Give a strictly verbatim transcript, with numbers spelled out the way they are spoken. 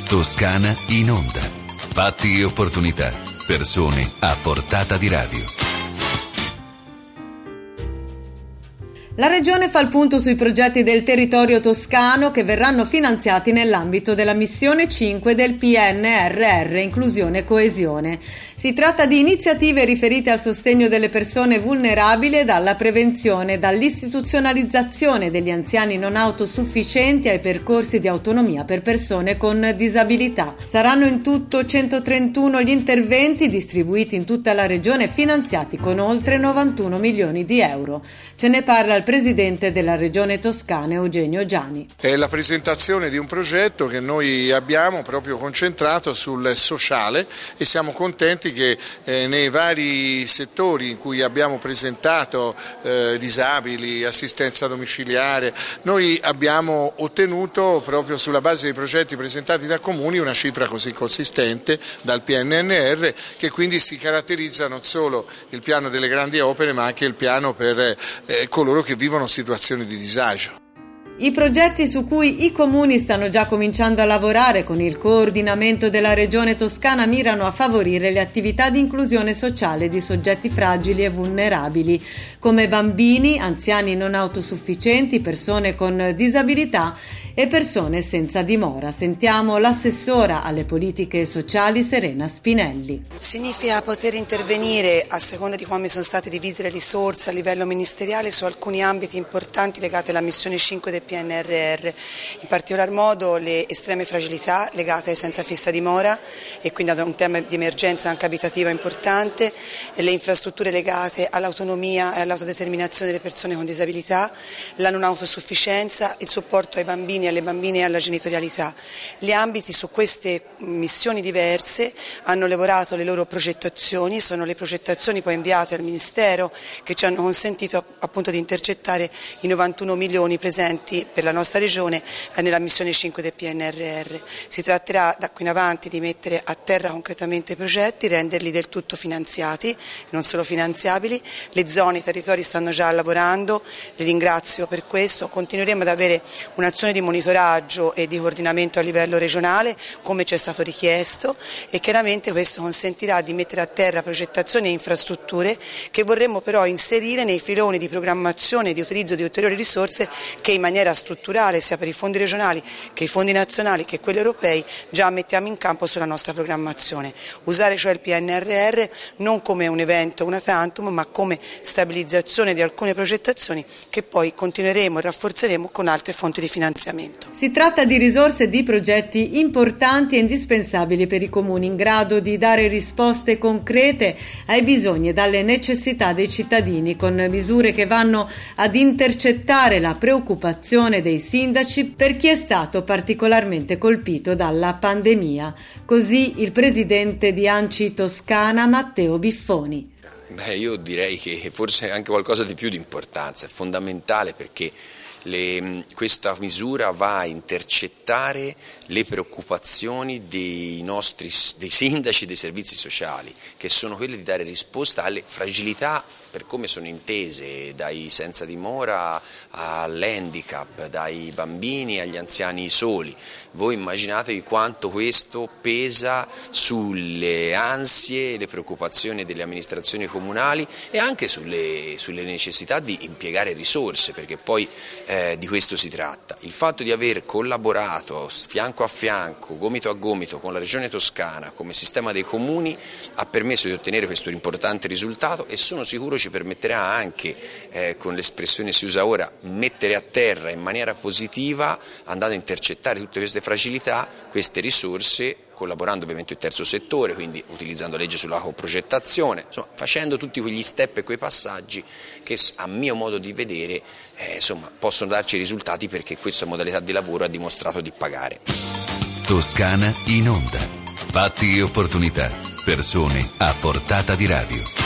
Toscana in onda. Fatti e opportunità. Persone a portata di radio. La Regione fa il punto sui progetti del territorio toscano che verranno finanziati nell'ambito della missione cinque del P N R R, Inclusione e Coesione. Si tratta di iniziative riferite al sostegno delle persone vulnerabili e alla prevenzione, dall'istituzionalizzazione degli anziani non autosufficienti ai percorsi di autonomia per persone con disabilità. Saranno in tutto centotrentuno gli interventi distribuiti in tutta la Regione, finanziati con oltre novantuno milioni di euro. Ce ne parla il presidente della Regione Toscana, Eugenio Giani. È la presentazione di un progetto che noi abbiamo proprio concentrato sul sociale e siamo contenti che eh, nei vari settori in cui abbiamo presentato eh, disabili, assistenza domiciliare, noi abbiamo ottenuto proprio sulla base dei progetti presentati da comuni una cifra così consistente dal P N R R, che quindi si caratterizza non solo il piano delle grandi opere ma anche il piano per eh, coloro che vivono situazioni di disagio. I progetti su cui i comuni stanno già cominciando a lavorare con il coordinamento della Regione Toscana mirano a favorire le attività di inclusione sociale di soggetti fragili e vulnerabili, come bambini, anziani non autosufficienti, persone con disabilità e persone senza dimora. Sentiamo l'assessora alle politiche sociali Serena Spinelli. Significa poter intervenire, a seconda di come sono state divise le risorse a livello ministeriale, su alcuni ambiti importanti legati alla missione cinque del P N R R, in particolar modo le estreme fragilità legate ai senza fissa dimora e quindi ad un tema di emergenza anche abitativa importante, e le infrastrutture legate all'autonomia e all'autodeterminazione delle persone con disabilità, la non autosufficienza, il supporto ai bambini, alle bambine e alla genitorialità. Gli ambiti su queste missioni diverse hanno elaborato le loro progettazioni, sono le progettazioni poi inviate al Ministero che ci hanno consentito appunto di intercettare i novantuno milioni presenti per la nostra regione nella missione cinque del P N R R. Si tratterà da qui in avanti di mettere a terra concretamente i progetti, renderli del tutto finanziati, non solo finanziabili. Le zone, i territori stanno già lavorando, li ringrazio per questo. Continueremo ad avere un'azione di monitoraggio e di coordinamento a livello regionale come ci è stato richiesto, e chiaramente questo consentirà di mettere a terra progettazioni e infrastrutture che vorremmo però inserire nei filoni di programmazione e di utilizzo di ulteriori risorse che in maniera strutturale, sia per i fondi regionali che i fondi nazionali che quelli europei, già mettiamo in campo sulla nostra programmazione. Usare cioè il P N R R non come un evento una tantum, ma come stabilizzazione di alcune progettazioni che poi continueremo e rafforzeremo con altre fonti di finanziamento. Si tratta di risorse e di progetti importanti e indispensabili per i comuni, in grado di dare risposte concrete ai bisogni e alle necessità dei cittadini, con misure che vanno ad intercettare la preoccupazione dei sindaci per chi è stato particolarmente colpito dalla pandemia. Così il presidente di ANCI Toscana, Matteo Biffoni. Beh, io direi che forse anche qualcosa di più di importanza, è fondamentale perché Le, questa misura va a intercettare le preoccupazioni dei nostri dei sindaci dei servizi sociali, che sono quelle di dare risposta alle fragilità per come sono intese, dai senza dimora all'handicap, dai bambini agli anziani soli. Voi immaginatevi quanto questo pesa sulle ansie e le preoccupazioni delle amministrazioni comunali e anche sulle, sulle necessità di impiegare risorse, perché poi eh, di questo si tratta. Il fatto di aver collaborato fianco a fianco, gomito a gomito con la Regione Toscana come sistema dei comuni ha permesso di ottenere questo importante risultato, e sono sicuro ci permetterà anche, eh, con l'espressione si usa ora, mettere a terra in maniera positiva, andando a intercettare tutte queste fragilità, queste risorse, collaborando ovviamente il terzo settore, quindi utilizzando legge sulla coprogettazione, insomma facendo tutti quegli step e quei passaggi che a mio modo di vedere eh, insomma, possono darci risultati, perché questa modalità di lavoro ha dimostrato di pagare. Toscana in onda. Fatti e opportunità. Persone a portata di radio.